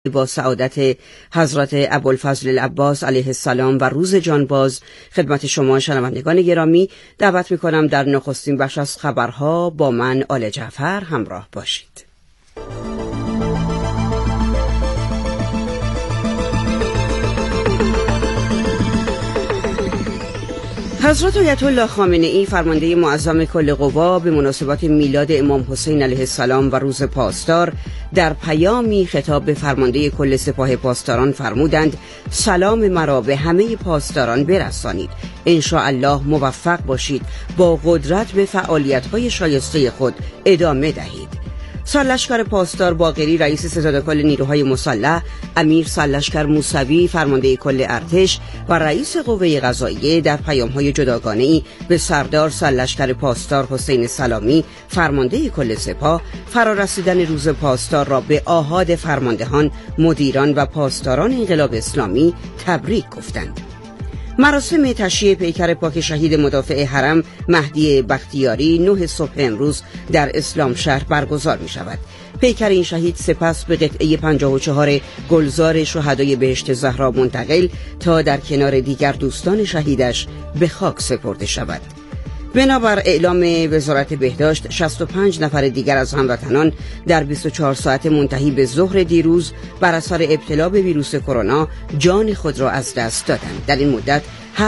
با سعادت حضرت ابوالفضل العباس علیه السلام و روز جانباز خدمت شما شنوندگان گرامی دعوت می‌کنم در نخستین بخش از خبرها با من آل جعفر همراه باشید. حضرت آیت الله خامنه‌ای فرمانده معظم کل قوا به مناسبت میلاد امام حسین علیه السلام و روز پاسدار در پیامی خطاب به فرمانده کل سپاه پاسداران فرمودند: سلام مرا به همه پاسداران برسانید. ان شاء الله موفق باشید، با قدرت به فعالیت‌های شایسته خود ادامه دهید. سرلشکر پاسدار باقری رئیس ستادکل نیروهای مسلح، امیر سرلشکر موسوی فرمانده کل ارتش و رئیس قوه قضاییه در پیام‌های جداگانه‌ای به سردار سرلشکر پاسدار حسین سلامی فرمانده کل سپاه فرارسیدن روز پاسدار را به آحاد فرماندهان، مدیران و پاسداران انقلاب اسلامی تبریک گفتند. مراسم تشییع پیکر پاک شهید مدافع حرم مهدی بختیاری 9 صبح امروز در اسلام شهر برگزار می شود. پیکر این شهید سپس به قطعه 54 گلزار شهدای بهشت زهرا منتقل تا در کنار دیگر دوستان شهیدش به خاک سپرده شود. بنابر اعلام وزارت بهداشت 65 نفر دیگر از هموطنان در 24 ساعت منتهی به ظهر دیروز بر اثر ابتلا به ویروس کرونا جان خود را از دست دادند. در این مدت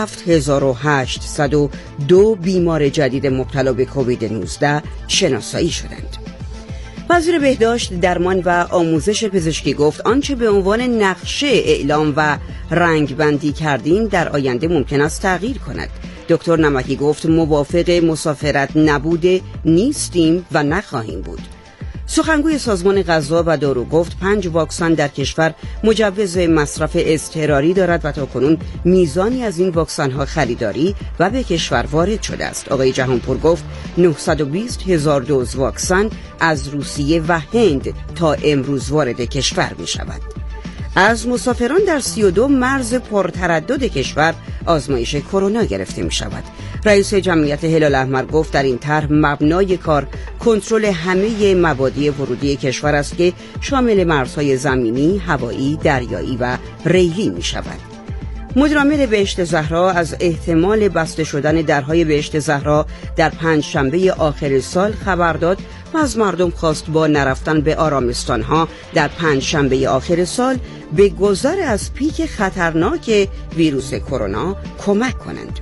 7802 بیمار جدید مبتلا به کووید 19 شناسایی شدند. وزیر بهداشت، درمان و آموزش پزشکی گفت آنچه به عنوان نقشه اعلام و رنگبندی کردیم در آینده ممکن است تغییر کند. دکتر نمکی گفت موافق مسافرت نبوده نیستیم و نخواهیم بود. سخنگوی سازمان غذا و دارو گفت 5 واکسن در کشور مجوز مصرف اضطراری دارد و تاکنون میزانی از این واکسن ها خریداری و به کشور وارد شده است. آقای جهانپور گفت 920,000 دوز واکسن از روسیه و هند تا امروز وارد کشور می شود. از مسافران در 32 مرز پرتردد کشور آزمایش کرونا گرفته می شود. رئیس جمعیت هلال احمر گفت در این طرح مبنای کار کنترل همه مبادی ورودی کشور است که شامل مرزهای زمینی، هوایی، دریایی و ریلی می شود. مدیرعامل بهشت زهرا از احتمال بسته شدن درهای بهشت زهرا در 5 شنبه آخر سال خبر داد و از مردم خواست با نرفتن به آرامستانها در 5 شنبه آخر سال به گذر از پیک خطرناک ویروس کرونا کمک کنند.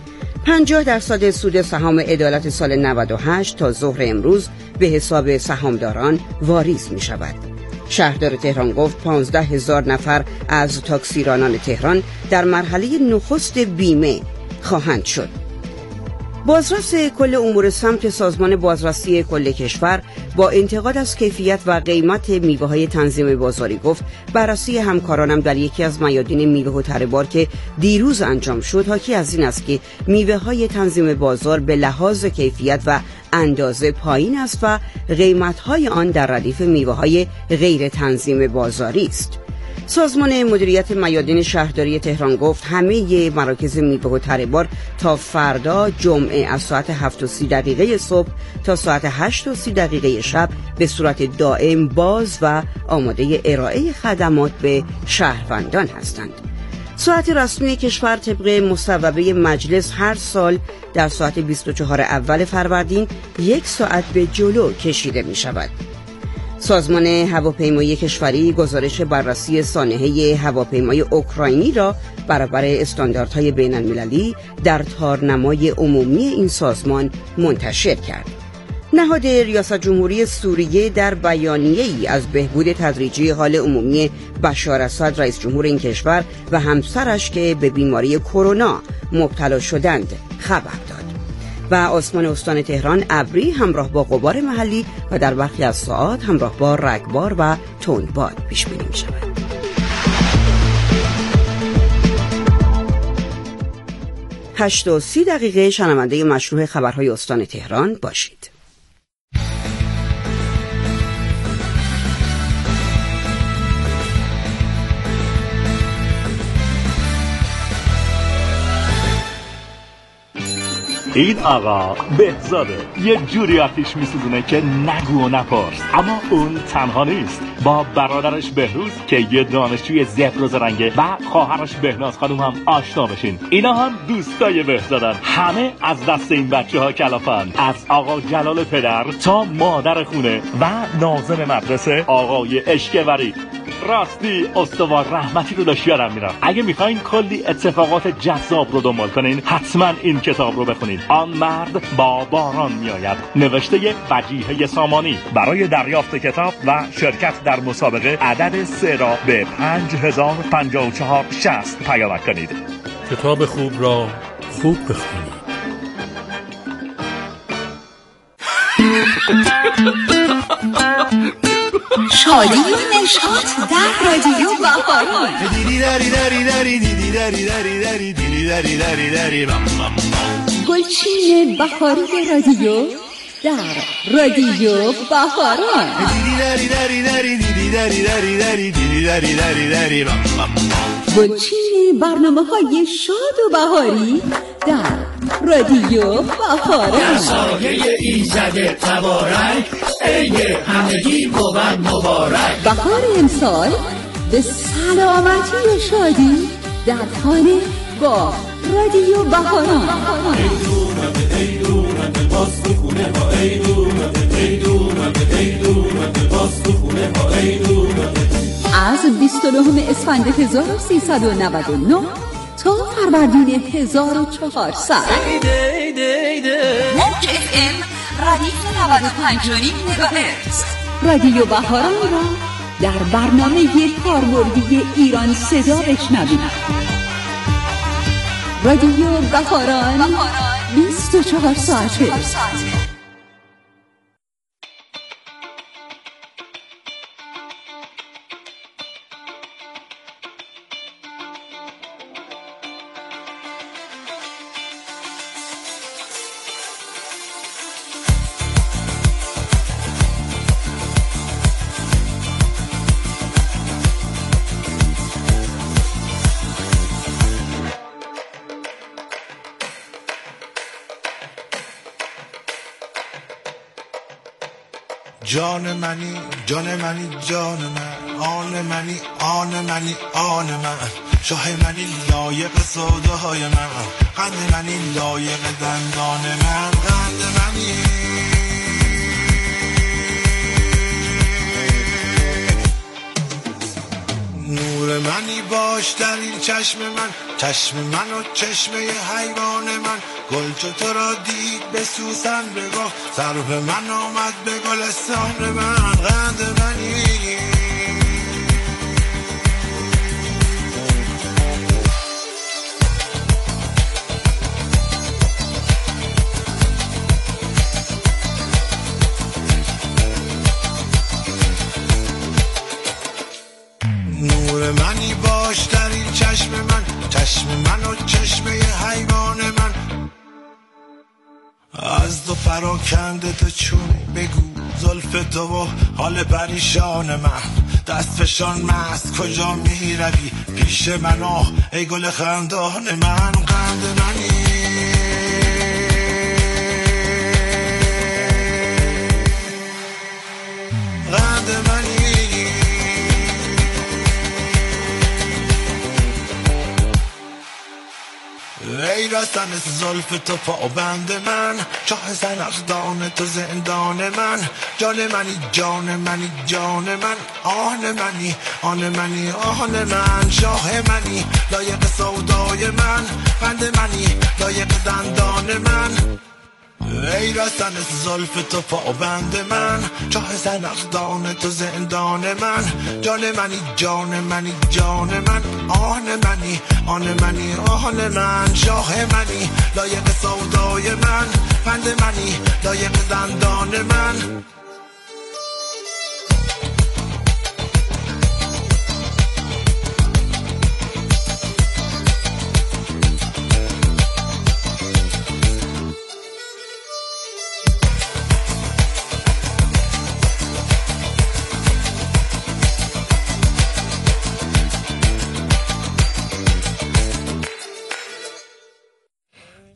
50% سود سهام عدالت سال 98 تا ظهر امروز به حساب سهامداران واریز می شود. شهردار تهران گفت 15,000 نفر از تاکسیرانان تهران در مرحله نخست بیمه خواهند شد. بازرس کل امور سمت سازمان بازرسی کل کشور با انتقاد از کیفیت و قیمت میوه‌های تنظیم بازاری گفت بررسی همکارانم در یکی از میادین میوه و تره بار که دیروز انجام شد حاکی از این است که میوه‌های تنظیم بازار به لحاظ کیفیت و اندازه پایین است و قیمت‌های آن در ردیف میوه‌های غیر تنظیم بازاری است. سازمان مدیریت میادین شهرداری تهران گفت همه مراکز میوه و تره بار تا فردا جمعه از ساعت 7:30 صبح تا ساعت 8:30 شب به صورت دائم باز و آماده ارائه خدمات به شهروندان هستند. ساعت رسمی کشور طبق مصوبه مجلس هر سال در ساعت 24 اول فروردین 1 ساعت به جلو کشیده می شود. سازمان هواپیمایی کشوری گزارش بررسی سانحه هواپیمای اوکراینی را برابر استانداردهای بین المللی در تارنمای عمومی این سازمان منتشر کرد. نهاد ریاست جمهوری سوریه در بیانیه‌ای از بهبود تدریجی حال عمومی بشار اسد رئیس جمهور این کشور و همسرش که به بیماری کرونا مبتلا شدند خبر داد. و آسمان استان تهران ابری همراه با غبار محلی و در برخی از ساعات همراه با رگبار و تندباد پیش بینی می شود. 8:30 شنونده مشروع خبرهای استان تهران باشید. این آقا بهزاده یه جوری آتیش میسوزونه که نگو و نپرس. اما اون تنها نیست، با برادرش بهروز که یه دانشجوی زبر رنگه و خواهرش بهناز خانم هم آشنا بشین. اینا هم دوستای بهزادن. همه از دست این بچه‌ها کلافن، از آقا جلال پدر تا مادر خونه و ناظم مدرسه آقای اشکوری. راستی استوار رحمتی رو داشت یادم میرم. اگه میخواین کلی اتفاقات جذاب رو دنبال کنین حتما این کتاب رو بخونین. آن مرد با باران میآید، نوشته وجیه سامانی. برای دریافت کتاب و شرکت در مسابقه عدد 3 را به 505460 پیامک کنید. کتاب خوب را خوب بخونید. شادی و نشاط در رادیو بهاران. گلچین بهاری رادیو در رادیو بهاران. گلچین برنامه‌های شاد و بهاری در رادیو بهاران. سایه ایزد تبارک عید همگی بود مبارک. بهار امسال به سلامتی و شادی در خانه با رادیو بهاران. از 29 اسفند 1399 تا فروردین 1400 موج FM رادیو 95.9 مگاهرتز رادیو بهاران را در برنامه کاربردی ایران صدا بشنوید. رادیو بهاران 24 ساعته. جان منی جان منی جان من، آن منی آن منی آن من، شاه منی لایق سودای من، قند منی لایق دندان من، قند منی نور منی باش در این چشم من، چشم من و چشمه حیوان من، گل چو تو را دید به سوسن بگفت، سرو من آمد به گلستان من، قند منی نور منی باش در این چشم من، چشم من و چشمه حیوان من، از دو پراکنده تو چون بگو زلف تو و حال پریشان من، دست فشان مست کجا می روی پیش من، آه ای گل خندان من، قند منی قند منی ای رسن زلف تو پابند من، چاه زنخدان تو زندان من، جان منی جان منی جان من، آن منی آن منی آن من، شاه منی لایق سودای من، قند منی لایق دندان من، ای رسن زلف تو پابند من، چاه زنخدان تو زندان من، جان منی جان منی جان من، آن منی آن منی آن من، شاه منی لایق سودای من، قند منی لایق دندان من.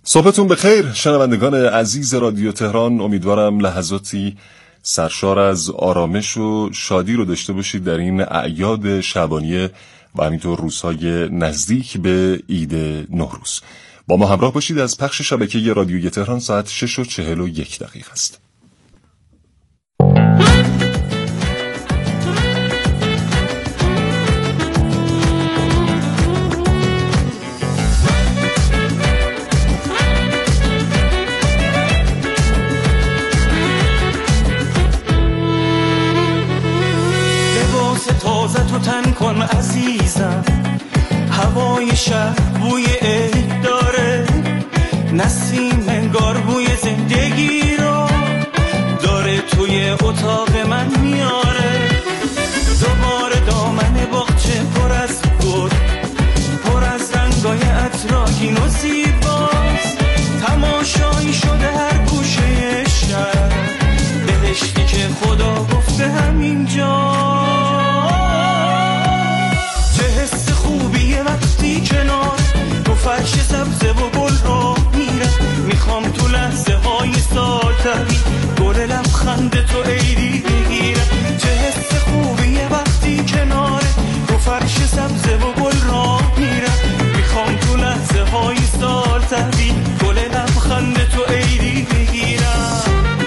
صبحتون بخیر شنوندگان عزیز رادیو تهران. امیدوارم لحظاتی سرشار از آرامش و شادی رو داشته باشید در این اعیاد شعبانیه و همینطور روزهای نزدیک به عید نوروز. با ما همراه باشید. از پخش شبکه رادیوی تهران ساعت 6:41 است. تازه تو تن کن عزیزم، هوای شهر بوی عید داره، نسیم انگار بوی زندگی رو داره توی اتاق من میاره. دوباره دامن باغچه پر از گل، پر از رنگای عطرآگین و زیباست، تماشایی شده هر گوشه شهر، بهشتی که خدا گفته همینجا. کنار تو فرش سبزه و گل رو میرم، میخوام تو لحظه های سالتری گل لبخند تو عیدی بگیرم. چه حس خوبیه وقتی کنار تو فرش سبزه و گل رو میرم، میخوام تو لحظه های سالتری گل لبخند تو عیدی بگیرم.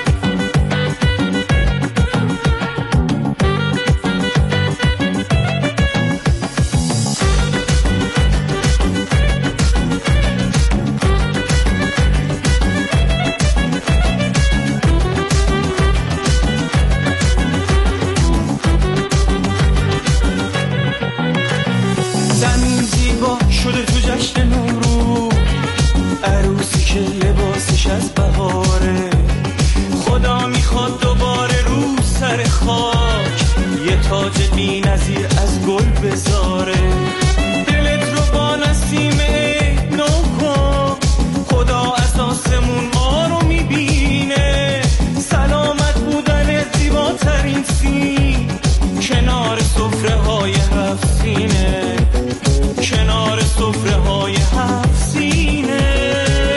شده تو جشن نوروز، عروسی که لباسش از بهاره، خدا میخواد دوباره رو سر خاک یه تاج بی‌نظیر از گل بذاره. دلت رو با نسیم عید نو کن، خدا از آسمون ما رو میبینه. سلامت بودن زیباترین سین کنار سفره های هفت سینه، کنار سفره های هفت سینه.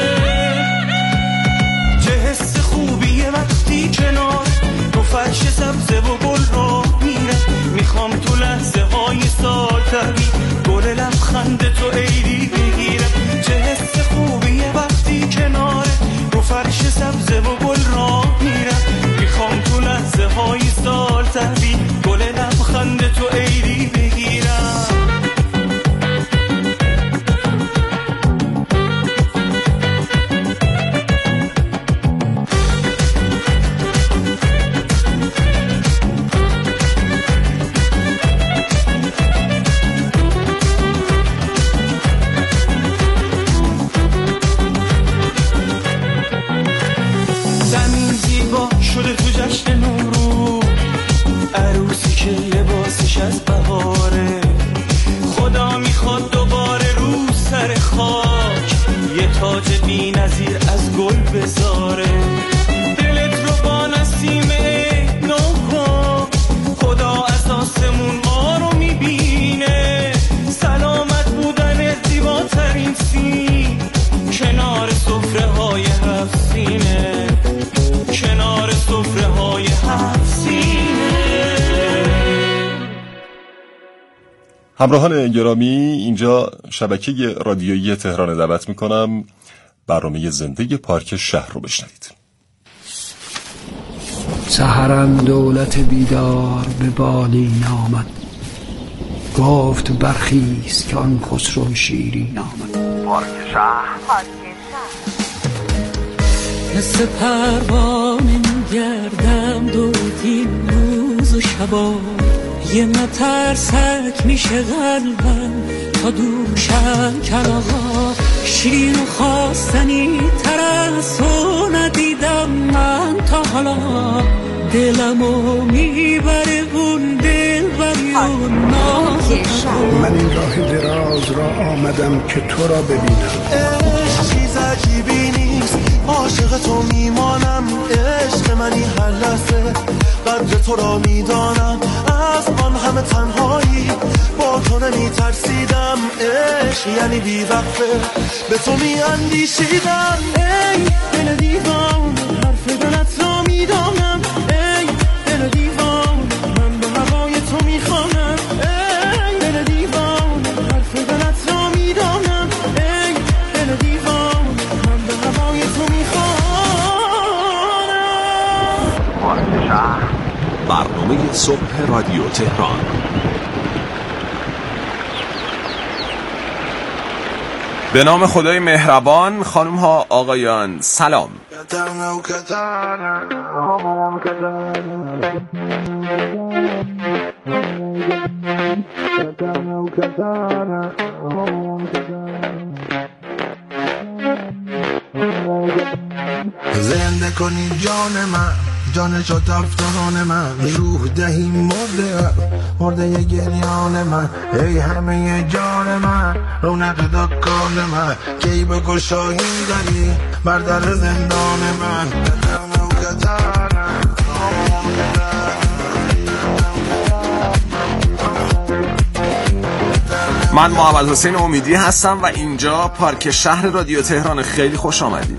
چه حس خوبیه وقتی کنار تو فرش سبزه و گل رو میرم، میخوام تو لحظه های سالتری گل لبخند تو عیدی بگیرم. چه حس خوبیه وقتی کنار تو فرش سبزه و گل رو میرم، میخوام تو لحظه های سالتری گل لبخند تو عیدی بگیرم. شده تو جشن نوروز، عروسی که لباسش از بهاره، خدا میخواد دوباره رو سر خاک یه تاج بی‌نظیر از گل بذاره. دلت رو با نسیم عید نو کن، خدا از آسمون ما رو میبینه. سلامت بودن زیباترین سین کنار سفره های هفت سینه، کنار سفره های هفت سینه. همراهان گرامی، اینجا شبکه رادیویی تهران دعوت میکنم برنامه زنده پارک شهر رو بشنوید. سحرم دولت بیدار به بالین آمد، گفت برخیز که آن خسرو شیرین آمد. پارک شهر مثل پروانه میگردم دوتین روز و شبا، یه مترسک میشه قلبم تا دوشم کلاغا. شیرین و خواستنی تر از تو ندیدم من تا حالا، دلمو میبره اون دلبری و ناز. من این راه دراز را آمدم که تو را ببینم. چیز عجیبی نیست، عاشق تو میمانم. عشق منی هر لحظه، قدر تو را میدانم. از آن همه تنهایی با تو نمیترسیدم. عشق عشق یعنی بیوقفه به تو می اندیشیدم. ای دل دیوان حرف دلت را می دانم. ای دل دیوان من به هوای تو می خوانم. ای دل دیوان حرف دلت را می دانم. ای دل دیوان من به هوای تو می خوانم. برنامه صبح رادیو تهران. به نام خدای مهربان. خانم ها آقایان سلام. زنده کنی جان من، جان شد افتان من، روح دهی مرده ی گریان من. ای همه جان من، رونق دکان من، کی به گشایی داری بر در زندان من. من محمد حسین امیدی هستم و اینجا پارک شهر رادیو تهران. خیلی خوش آمدید.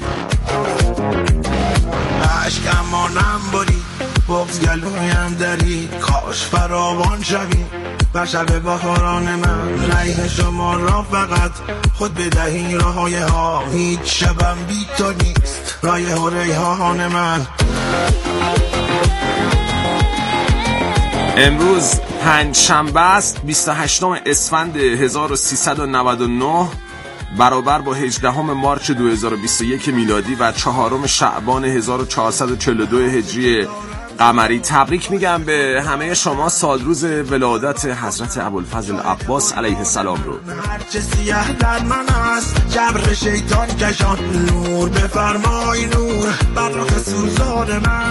عشق امانم باری بغز گلویم داری، کاش فراوان شوی بر شب بهاران من. ریح شما را فقط خود بدهی راهای ها، هیچ شبم بی تو نیست رایح و ریحان من. امروز پنجشنبه است 28 اسفند 1399 برابر با 18 مارچ 2021 میلادی و 4 شعبان 1442 هجری قمری. تبریک میگم به همه شما سالروز ولادت حضرت ابوالفضل عباس علیه السلام رو. هرچه سیاه در من است جبر شیطان کشان، نور بفرمای نور بر رخ سوزان من.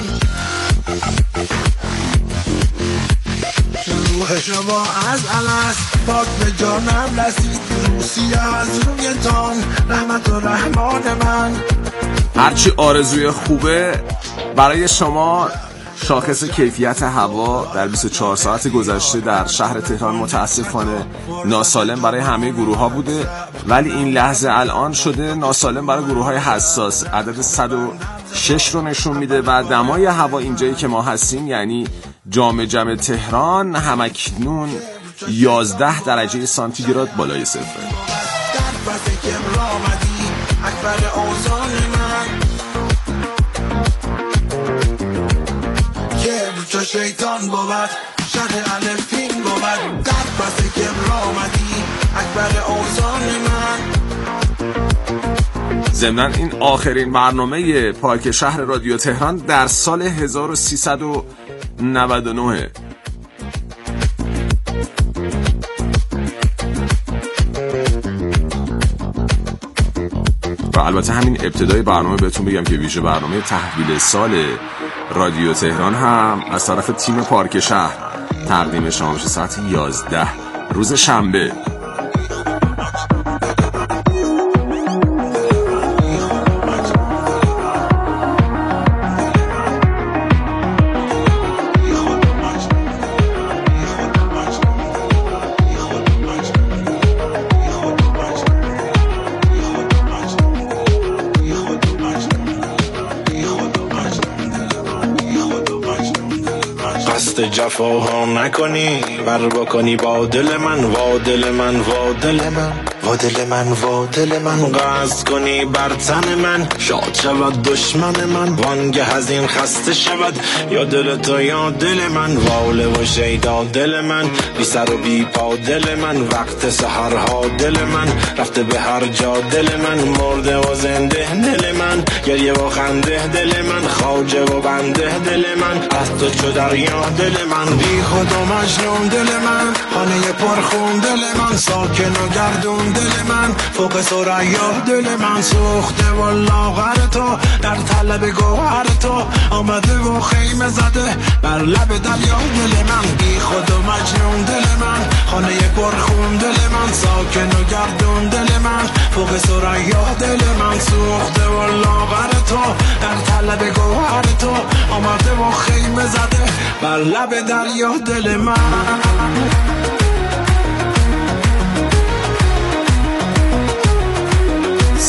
روح شما از الست پاک به جانم رسید، روسی از رویتان رحمت و رحمان من. هرچی آرزوی خوبه برای شما. شاخص کیفیت هوا در 24 ساعت گذشته در شهر تهران متاسفانه ناسالم برای همه گروه ها بوده، ولی این لحظه الان شده ناسالم برای گروه های حساس. عدد 106 رو نشون میده و دمای هوا اینجایی که ما هستیم یعنی جام تهران همکنون 11 درجه سانتیگراد بالای صفر. تو شیطان بود شر الفین بود، در پس کبر آمدی اکبر اوزان من. ضمناً این آخرین برنامه پارک شهر رادیو تهران در سال 1399. و البته همین ابتدای برنامه بهتون بگم که ویژه برنامه تحویل سال رادیو تهران هم از طرف تیم پارک شهر تقدیم شما میشه ساعت 11 روز شنبه. جفاها نکنی بر بکنی با دل من، وا دل من، وا دل من، وا دل من، وا دل من. قصد کنی بر تن من شاد شود دشمن من، وانگه از این خسته شود یا دل تو یا دل من. واله و شیدا دل من، بی سر و بی پا دل من، وقت سحرها دل من، رفته به هر جا دل من، مرده و زنده دل من، گریه و خنده دل من، خواجه و بنده دل من، از تو چو دریا دل من، بی خود و مجنون دل من، خانه پرخون دل من، ساکن و گردون دل من، فوق ثریا دل من، سوخته و لاغر تو در طلب گوهر تو، آمده و خیمه زده بر لب دریا دل من، بی خود و مجنون دل من، خانه پرخون دل من، ساکن و گردون دل من، فوق ثریا دل من، سوخته و لاغر تو در طلب گوهر تو، آمده و خیمه زده بر لب دریا دل من.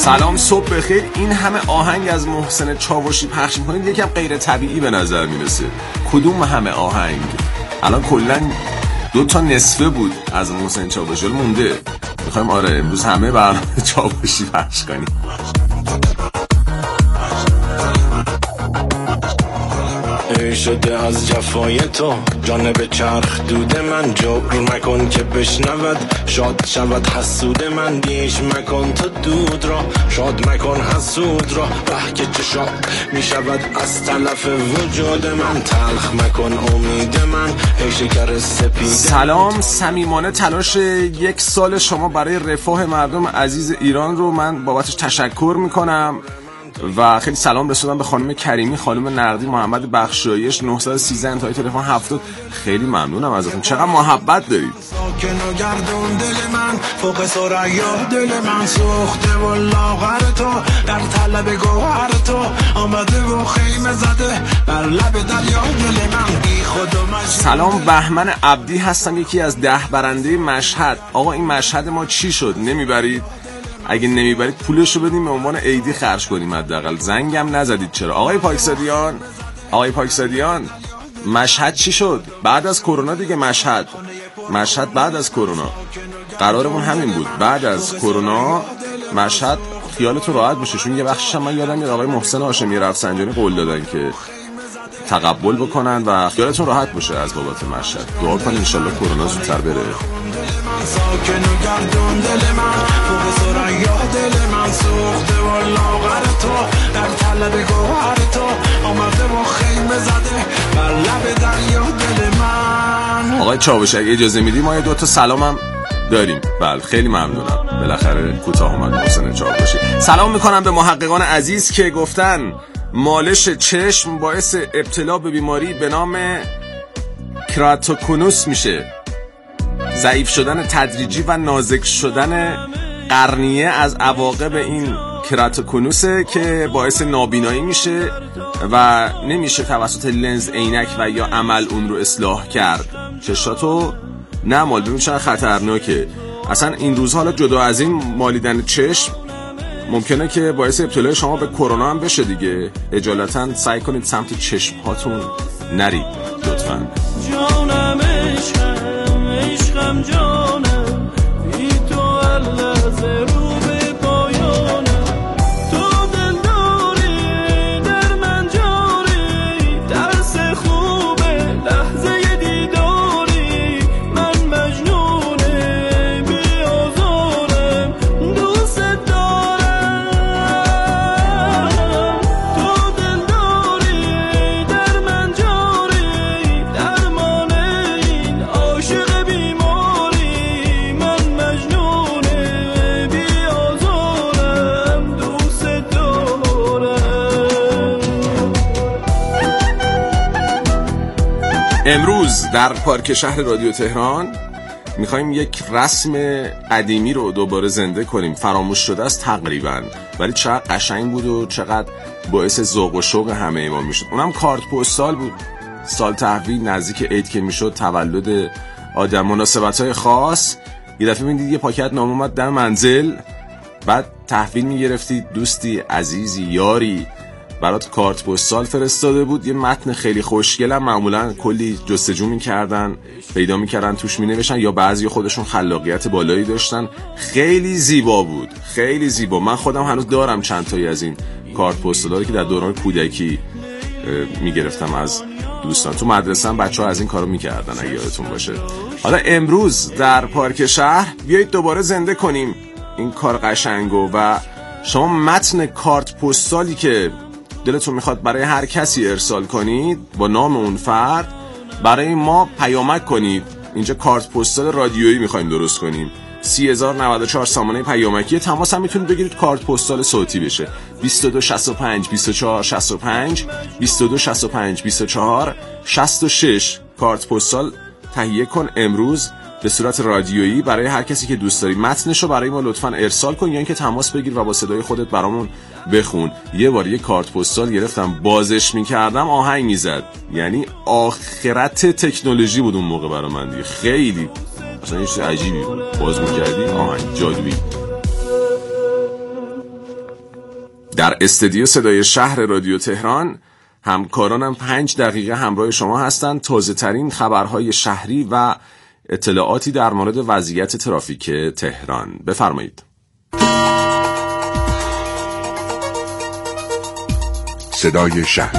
سلام صبح بخیر. این همه آهنگ از محسن چاوشی پخش میکنید، یکم غیر طبیعی به نظر میرسه. کدوم همه آهنگ؟ الان کلن 2 تا نصفه بود از محسن چاوشی مونده. میخوایم آره امروز همه برنامه چاوشی پخش کنیم. ای شده از جفای تو جانب چرخ دود من، جبر مکن که بشنود شاد شود حسود من. دیش مکن تو دود را شاد مکن حسود را، بحک چه شاد می شود از تلف وجود من. تلخ مکن امید من ای شکر سپید. سلام صمیمانه. تلاش 1 سال شما برای رفاه مردم عزیز ایران رو من بابتش تشکر میکنم و خیلی سلام رسوندم به خانم کریمی، خانم نقدی، محمد بخشایش 913 انتهای تلفن 70. خیلی ممنونم ازتون، چقدر محبت دارید. ساکن و گردون دل من فوق ثریا، دل من سوخته و لاغر تو در طلب گوهر تو آمده و خیمه زده بر لب دریا. دل من بی خود و مجنون. سلام بهمن عبدی هستم، یکی از 10 برنده مشهد. آقا این مشهد ما چی شد؟ نمیبرید؟ اگه نمیبرید پولشو بدیم به عنوان عیدی خرج کنیم حداقل. زنگم نزدید چرا؟ آقای پاکسادیان مشهد چی شد؟ بعد از کرونا دیگه. مشهد بعد از کرونا قرارمون همین بود، بعد از کرونا مشهد خیالتون راحت باشه. چون یه بخشش من یادم میاد آقای محسن هاشمی رفسنجانی قول دادن که تقبل بکنن و خیالتون راحت باشه از بابت مشهد. دعا کنید ان شاءالله کرونا زودتر بره. ساکن و گردون دل من فوق ثریا، دل من سوخته و لاغر تو در طلب گوهر تو آمده و خیمه زده بر لب دریا. دل من. آقای چاوش اگه اجازه میدی ما 2 تا سلامم داریم. بله خیلی ممنونم، بالاخره کوتاه اومد محسن چاوشی. سلام میکنم به محققان عزیز که گفتن مالش چشم باعث ابتلا به بیماری به نام کراتوکونوس میشه. ضعیف شدن تدریجی و نازک شدن قرنیه از عواقب این کراتوکونوسه که باعث نابینایی میشه و نمیشه توسط لنز عینک و یا عمل اون رو اصلاح کرد. چشاتو نمال، ببین چقدر خطرناکه. اصلا این روزها حالا جدا از این مالیدن چشم ممکنه که باعث ابتلای شما به کرونا هم بشه دیگه. اجالتا سعی کنید سمت چشم هاتون نرید لطفاً. جانم عشقم جانم بی تو اللحظه رو به پایانم. تو دل داری در من جاری، درس خوبه لحظه دیداری. من مجنونه بی آزارم دوست دارم. تو دل داری در من جاری، درمان این عاشق بیماری. من مجنونه بی آزارم دوست دارم. امروز در پارک شهر رادیو تهران میخوایم یک رسم قدیمی رو دوباره زنده کنیم. فراموش شده است تقریبا، ولی چقدر قشنگ بود و چقدر باعث ذوق و شوق همه ما میشد. اونم کارت پستال بود. سال تحویل نزدیک عید که میشد، تولد آدم، مناسبت‌های خاص، یه دفعه میدید یه پاکت نامه اومد در منزل، بعد تحویل میگرفتید دوستی عزیزی یاری برات کارت پستال فرستاده بود. یه متن خیلی خوشگلم معمولا کلی جستجو میکردن، پیدا میکردن توش مینوشتن، یا بعضی خودشون خلاقیت بالایی داشتن. خیلی زیبا بود، خیلی زیبا. من خودم هنوز دارم چند تایی از این کارت پستالا که در دوران کودکی میگرفتم از دوستان. تو مدرسه هم بچه‌ها از این کارو میکردن اگه یادتون باشه. حالا امروز در پارک شهر بیایید دوباره زنده کنیم این کار قشنگو و شما متن کارت پستالی که دلتون میخواد برای هر کسی ارسال کنید با نام اون فرد برای ما پیامک کنید. اینجا کارت پستال رادیویی میخوایم درست کنیم. 30094 سامانه پیامکی. تماس هم میتونید بگیرید کارت پستال صوتی بشه. 2265 24 65 2265 24 66 کارت پستال تهیه کن امروز به صورت رادیویی برای هر کسی که دوست داری. متنشو برای ما لطفاً ارسال کن یا اینکه تماس بگیر و با صدای خودت برامون بخون. یه بار یه کارت پستال گرفتم، بازش میکردم آهنگ میزد. یعنی آخرت تکنولوژی بود اون موقع برای من دیگه. خیلی اصلا یه چیز عجیبی بود. باز میکردی آهنگ جادویی. در استودیو صدای شهر رادیو تهران همکارانم 5 دقیقه همراه شما هستند. تازه ترین خبرهای شهری و اطلاعاتی در مورد وضعیت ترافیک تهران. بفرمایید. صدای شهر.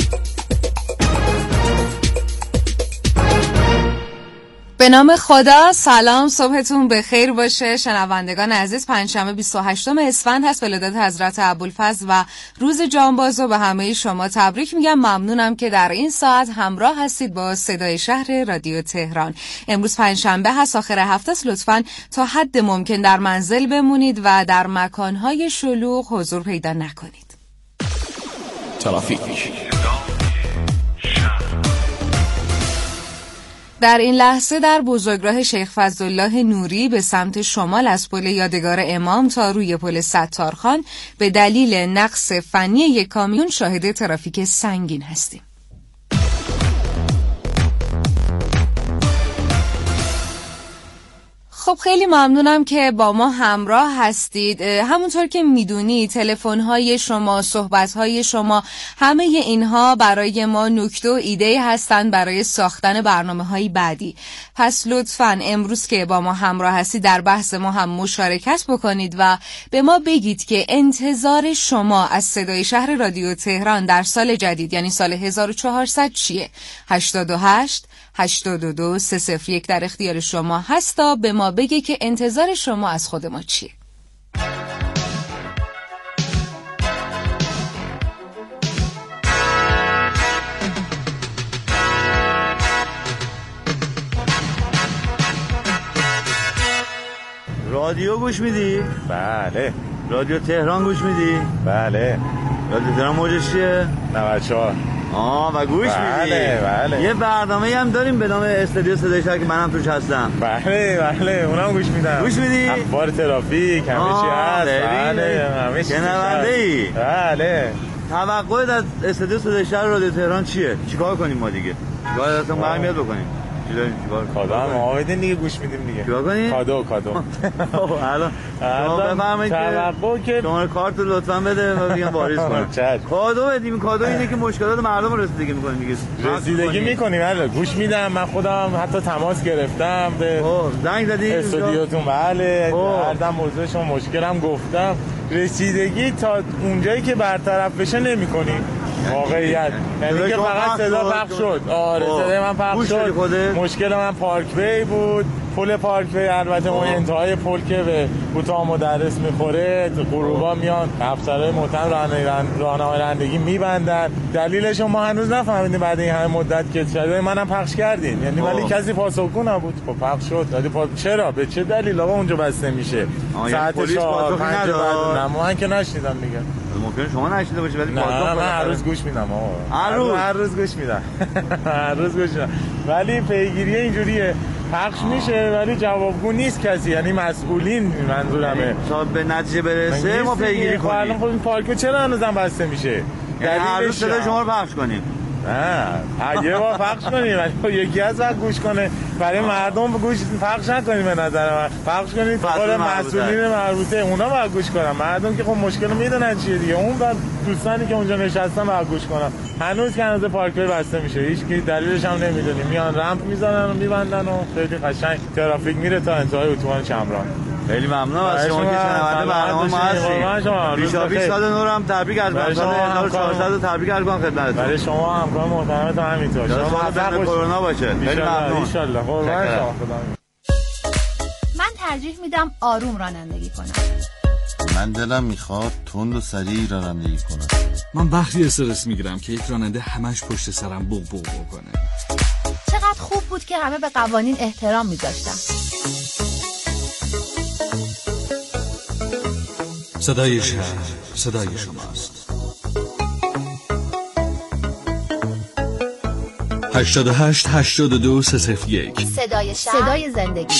به نام خدا. سلام، صبحتون بخیر باشه شنوندگان عزیز. پنجشنبه 28 اسفند هست، ولادت حضرت ابوالفضل و روز جانباز رو به همه شما تبریک میگم. ممنونم که در این ساعت همراه هستید با صدای شهر رادیو تهران. امروز پنجشنبه هست، آخر هفته است. لطفاً تا حد ممکن در منزل بمونید و در مکانهای شلوغ حضور پیدا نکنید. ترافیک. در این لحظه در بزرگراه شیخ فضلالله نوری به سمت شمال از پل یادگار امام تا روی پل ستارخان به دلیل نقص فنی یک کامیون شاهد ترافیک سنگین هستیم. خب خیلی ممنونم که با ما همراه هستید. همونطور که میدونی تلفن‌های شما، صحبت‌های شما، همه اینها برای ما نکته و ایده هستن برای ساختن برنامه‌های بعدی. پس لطفاً امروز که با ما همراه هستید در بحث ما هم مشارکت بکنید و به ما بگید که انتظار شما از صدای شهر رادیو تهران در سال جدید یعنی سال 1400 چیه؟ 88 82 301 در اختیار شما هست تا به ما بگه که انتظار شما از خود ما چیه. رادیو گوش میدی؟ بله. رادیو تهران گوش میدی؟ بله. رادیو تهران موجش چیه؟ 94. و گوش میدی؟ بله. یه برنامه‌ای هم داریم به نام استودیو صدای شهر که منم توش هستم. بله اونم گوش میدم. گوش میدی؟ اخبار ترافیک همه چی هست. بله همه چی. شنونده‌ای؟ بله. توقعت از استودیو صدای شهر رادیو تهران چیه؟ چیکار کنیم ما دیگه؟ چیکار دستم برمیاد بکنیم؟ کادو هم آمدین دیگه گوش میدیم دیگه. چیکار کنیم؟ کادو. الان شما بفرمایید که شما کارت رو لطفاً بده و بگم واریز کنم. کادو بدیم. کادو اینه که مشکلات مردم رو رسیدگی می‌کنیم دیگه. رسیدگی می‌کنیم. بله گوش میدم. من خودم حتی تماس گرفتم به زنگ زدی استودیوتون. بله هر دم موضوع شما مشکلم گفتم. رسیدگی تا اونجایی که برطرف بشه نمی‌کنیم. واقعیت یعنی که فقط صدا پخش شد. آره صدای من پخش شد. مشکل من پارک وی بود. پل پارک وی البته ما انتهای پل که به کوتاه مدرس میخوره غروبا میان افسرهای محترم راهنمای رانندگی میبندن. دلیلش ما هنوز نفهمیدیم. بعد این همه مدت که شده منم پخش کردیم یعنی ولی کسی پاسخگو نبود. خب پخش شد ولی چرا به چه دلیل آقا اونجا بسته میشه؟ ساعت 4 5 بعد نه من که نشنیدم دیگه. ممکنه شما نشیده باشی ولی پاسخ من هر روز گوش میدم. هر روز گوش میدم. هر روز گوش میدم. ولی پیگیری اینجوریه پخش میشه ولی جوابگو نیست کسی. یعنی مسئولین منظورمه تا به نتیجه برسه ما پیگیری کنیم. الان خب این پارکو چرا هنوزم بسته میشه؟ هر روز صدای شما رو پخش کنیم. نه یه بار پخش کنیم ولی یکی از وقت گوش کنه برای مردم گوش پخش نکنیم. به نظر من پخش کنید برای مسئولین مربوطه اونا باید گوش کنن. مردم که خب مشکل رو میدونن چیه دیگه. اون بعد دوستانی که اونجا نشستن باید گوش کنن. هنوز که هنوز پارکوی بسته میشه هیچ کی دلیلش هم نمیدونیم. میان رمپ میزنن و میبندن و خیلی قشنگ ترافیک میره تا انتهای اتوبان چمران. خیلی ممنونم از شما که شنونده برنامه ما هستید. بیشابی سال نو هم تبریک از سال 1400 تبریک از خدمتتون. برای شما همکار محترمتون همینطور. شما موفق کرونا باشه. خیلی ممنون. ان شاء الله. قربان شما. خدا. من ترجیح میدم آروم رانندگی کنم. من دلم میخواد تند و سریع رانندگی کنم. من وقتی استرس میگیرم که یک راننده همش پشت سرم بوق بوق کنه. چقدر خوب بود که همه به قوانین احترام میذاشتن. صدای شهر صدای شماست. 88 82 301 صدای شهر صدای زندگی.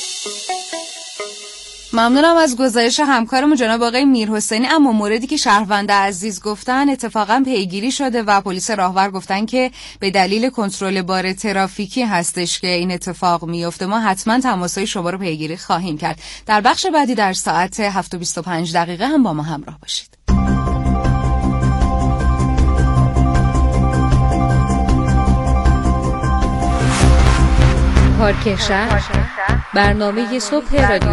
ممنونم از گزارش همکارمون جناب آقای میرحسینی. اما موردی که شهروند عزیز گفتن اتفاقا پیگیری شده و پلیس راهور گفتن که به دلیل کنترل بار ترافیکی هستش که این اتفاق میفته. ما حتما تماسهای شما رو پیگیری خواهیم کرد. در بخش بعدی در ساعت 7:25 هم با ما همراه باشید. پارک شهر، برنامه صبح رادیو